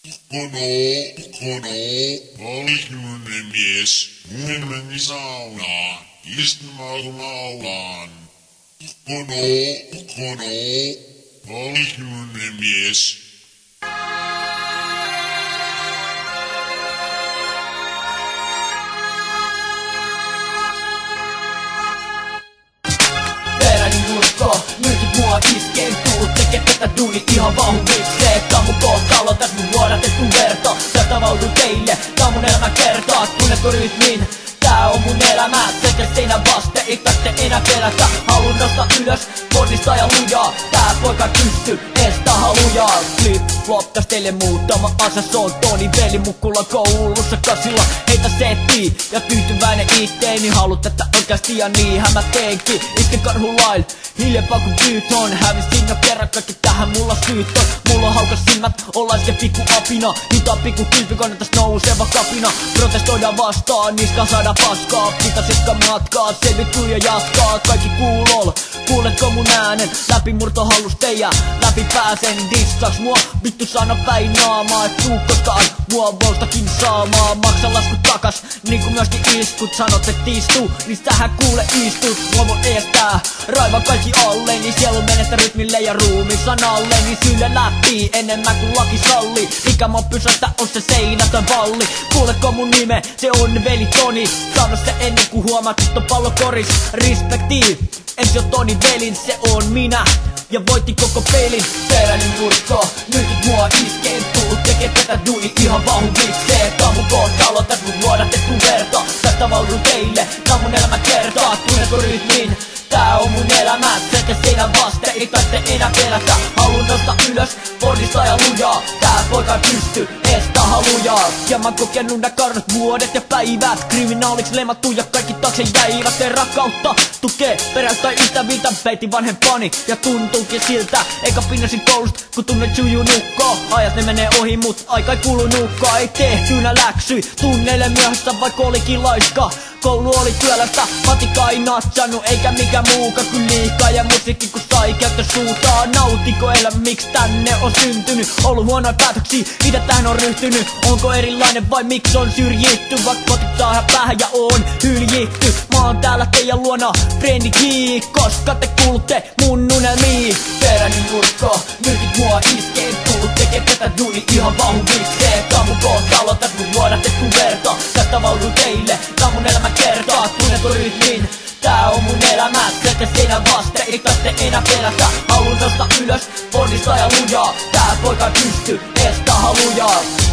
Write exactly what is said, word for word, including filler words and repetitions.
Kono, kono, valkoinen mies. Mun meni saunaan, istumaan laulaan. Kono, kono, valkoinen mies. Peräni nurkko, myytit mua iskeen tuu. Tekee tätä duuni ihan vauhdikseen. Tää on mun kohtalo, täs mun vuodatettu verto. Tästä vaudun teille, tää on mun elämä kertaa. Tunnetko rytmin? Tää on mun elämä, sekä seinä vaste, ei tarvitse enää pelätä. Haluun nostaa ylös, ponnistaa ja lujaa. Tää poika pysty, estä halujaa. Flip flop, täs teille muutama asia. Se on Toni veli mukulla koulussa kasilla. Heitä settii ja tyytyväinen itteeni. Haluut tätä oikeasti ja niinhän mä teenkin. Isken karhun lail, hiljempaa kun byyt on. Hävisin jo kerran kaikki tähän mulla syyt on. Mulla on haukas silmät, ollaan se pikku apina. Hitaan pikku kilpikone täs nouseva kapina. Protestoidaan vastaan, niska saadaan paskaa. Pitäisitkö matkaa, selvittyy ja jatkaa. Kaikki kuulol, kuuletko mun äänen? Läpimurto hallus teijä, läpi pääsen. Dissaks mua, vittu sano päin naamaa. Et tuu koskaan mua voltakin saamaan. Maksa lasku takas, niinku myöskin iskut. Sanot et istuu, niin tähän kuule istut. Mua voi estää, raiva kaikki alle. Niin sielu menestä rytmille ja ruumi sanalle. Niin syyle läpi enemmän kuin laki salli. Mikä mua pysäyttä on se seinätön valli. Kuuletko mun nime, se on veli Toni. Sano se ennen kuin huomaat, että on pallo koris. Respektii, en se oo Toni velin, se on minä. Ja voitti koko pelin. Peräni nurkko, myytit mua iskeen tuu. Tekee tätä duuni ihan vauhdikseen. Tää on mun kohtalo, täs mun vuodatettu verto. Tästä vaudun teille, tää on mun elämä kertaa. Tunnetko rytmin? Tää on mun elämä, sekä seinä vaste, ei tarvitse enää pelätä. Haluun nostaa ylös, ponnistaa ja lujaa. Tää poika pysty, estä halujaa. Ja mä kokenut nää karnot vuodet ja päivät. Kriminaaliks lemattu ja kaikki taakse jäivät. Teen rakkautta, tukee, perästä ystäviltä. Peitin vanhempani ja tuntuukin siltä. Eikä pinnasin koulusta, kun tunnet suju nukkoo. Ajat ne menee ohi, mut aika ei kulu nukkaa. Ei tehtynä läksy, tunneille myöhässä vaikka olikin laiska. Koulu oli työlästä, matikka ei natsannut. Eikä mikä muuka kuin liikaa ja musiikki kun sai käyttö suutaan. Nautiko elämä, miksi tänne on syntynyt? Ollut huonoja päätöksiä, mitä tähän on ryhtynyt? Onko erilainen vai miksi on syrjitty? Vaikka potiktaa päähän ja on hyljitty. Mä oon täällä teidän luona, frendi geek. Koska te kuulutte mun unelmiin. Peräni nurkko, myytit mua iskeen tuu. Tekee tätä duuni ihan vauhdikseen. Tää on mun kohtalo, täs mun vuodatettu verto. Tästä vaudun teille, tää on mun elämä kertaa. Tunnetko rytmin? Tää on mun elämä, sekä seinä vaste, ei tarvitse enää pelätä. Haluun nostaa ylös, ponnistaa ja lujaa. Tää poika pysty, estä halujaa.